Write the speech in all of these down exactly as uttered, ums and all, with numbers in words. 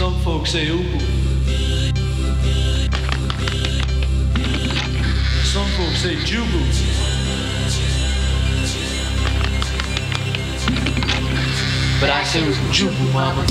Some folks say ubu. Some folks say jubu. But I say jubu, mama.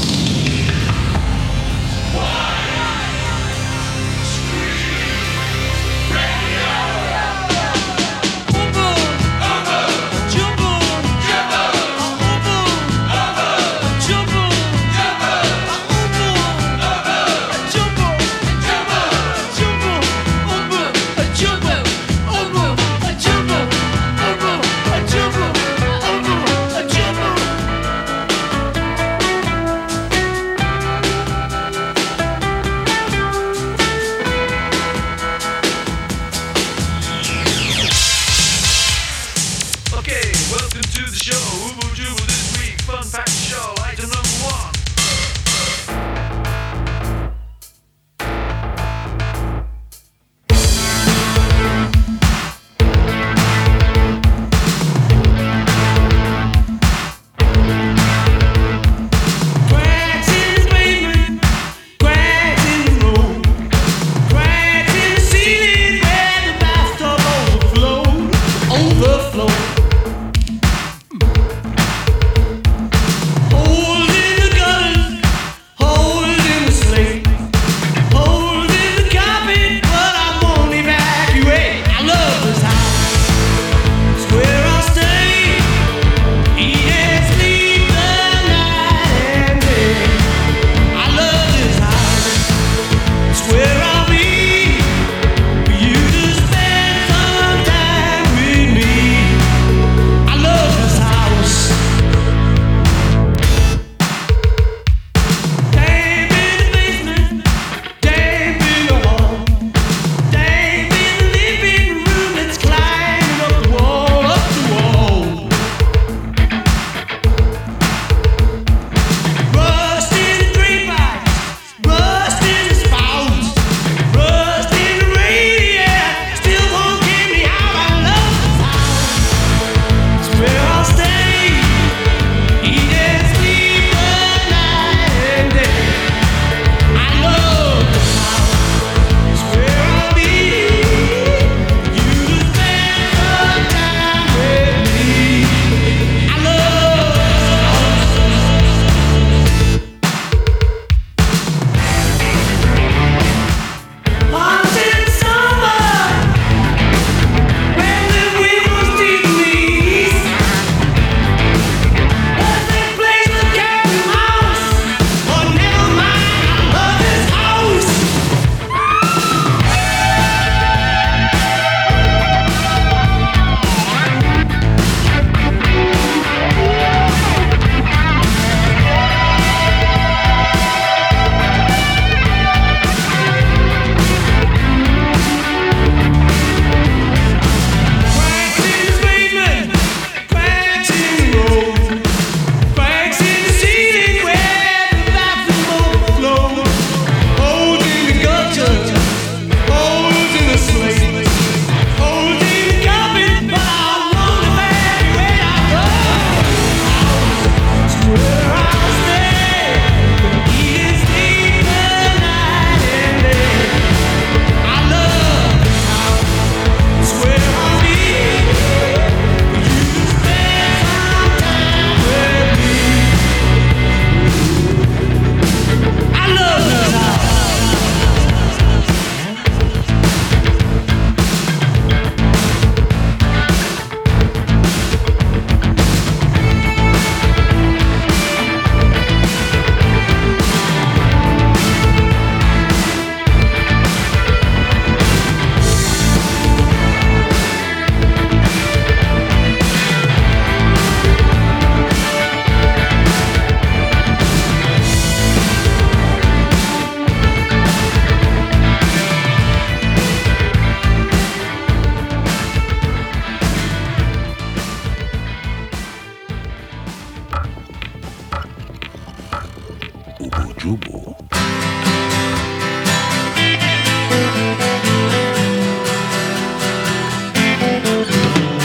Jubu.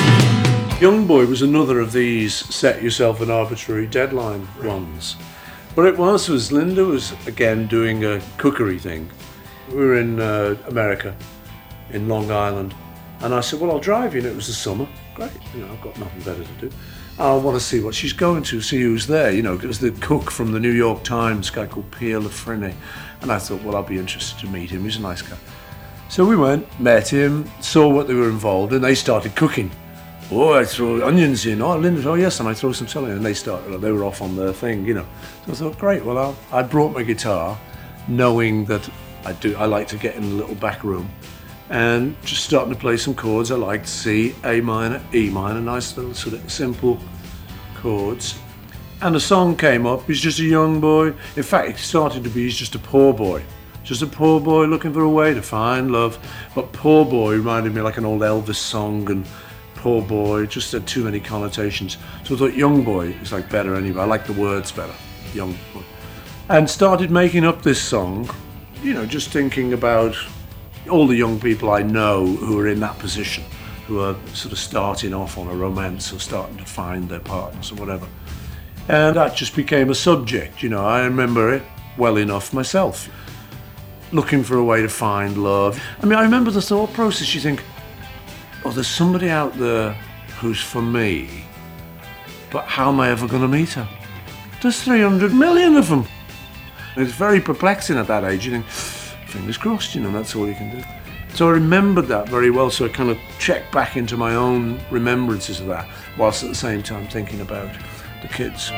Young Boy was another of these set yourself an arbitrary deadline ones. What it was was Linda was again doing a cookery thing. We were in uh, America, in Long Island, and I said, well, I'll drive you, and it was the summer. Great, you know, I've got nothing better to do. I want to see what she's going to, see who's there. You know, it was the cook from the New York Times, a guy called Pierre Lafrene. And I thought, well, I'll be interested to meet him. He's a nice guy. So we went, met him, saw what they were involved in. They started cooking. Oh, I throw onions in. Oh, Linda, oh yes, and I throw some celery. And they started, they were off on their thing, you know. So I thought, great, well, I'll, I brought my guitar, knowing that I do. I like to get in a little back room and just starting to play some chords. I liked C, A minor, E minor, nice little sort of simple chords. And a song came up. He's just a young boy. In fact, it started to be he's just a poor boy. Just a poor boy looking for a way to find love. But poor boy reminded me like an old Elvis song, and poor boy just had too many connotations. So I thought young boy is like better anyway. I like the words better, young boy. And started making up this song, you know, just thinking about all the young people I know who are in that position, who are sort of starting off on a romance or starting to find their partners or whatever. And that just became a subject, you know. I remember it well enough myself, looking for a way to find love. I mean, I remember the thought process. You think, oh, there's somebody out there who's for me, but how am I ever going to meet her? There's three hundred million of them. It's very perplexing at that age. You think, fingers crossed, you know, that's all you can do. So I remembered that very well, so I kind of checked back into my own remembrances of that, whilst at the same time thinking about the kids.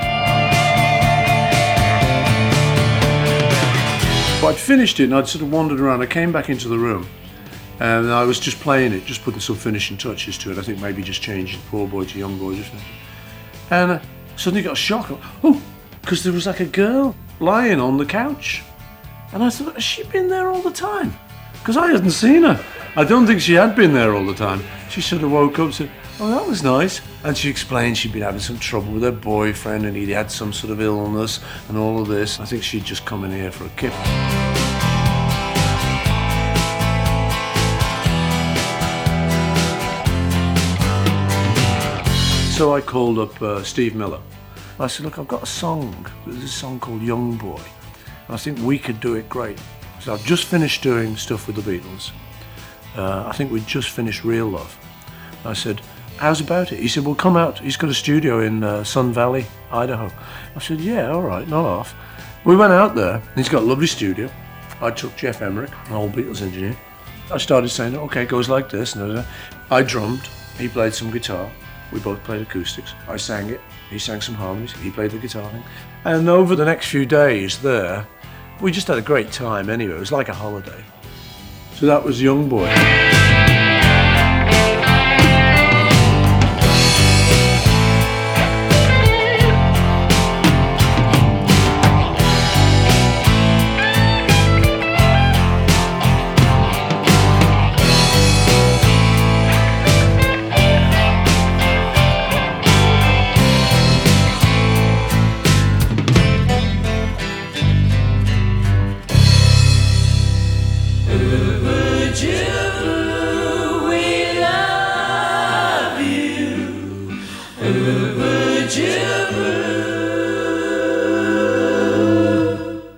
But I'd finished it and I'd sort of wandered around. I came back into the room and I was just playing it, just putting some finishing touches to it. I think maybe just changing poor boy to young boy just now. And I suddenly got a shock. Oh, because there was like a girl lying on the couch. And I thought, has she been there all the time? Because I hadn't seen her. I don't think she had been there all the time. She sort of woke up and said, oh, that was nice. And she explained she'd been having some trouble with her boyfriend and he'd had some sort of illness and all of this. I think she'd just come in here for a kip. So I called up uh, Steve Miller. I said, look, I've got a song. There's a song called Young Boy. And I think we could do it great. So I've just finished doing stuff with the Beatles. Uh, I think we just finished Real Love. I said, how's about it? He said, well, come out. He's got a studio in uh, Sun Valley, Idaho. I said, yeah, all right, not off. We went out there. He's got a lovely studio. I took Jeff Emerick, an old Beatles engineer. I started saying, okay, it goes like this. And I drummed. He played some guitar. We both played acoustics. I sang it. He sang some harmonies. He played the guitar thing. And over the next few days there, we just had a great time anyway. It was like a holiday. So that was Young Boy.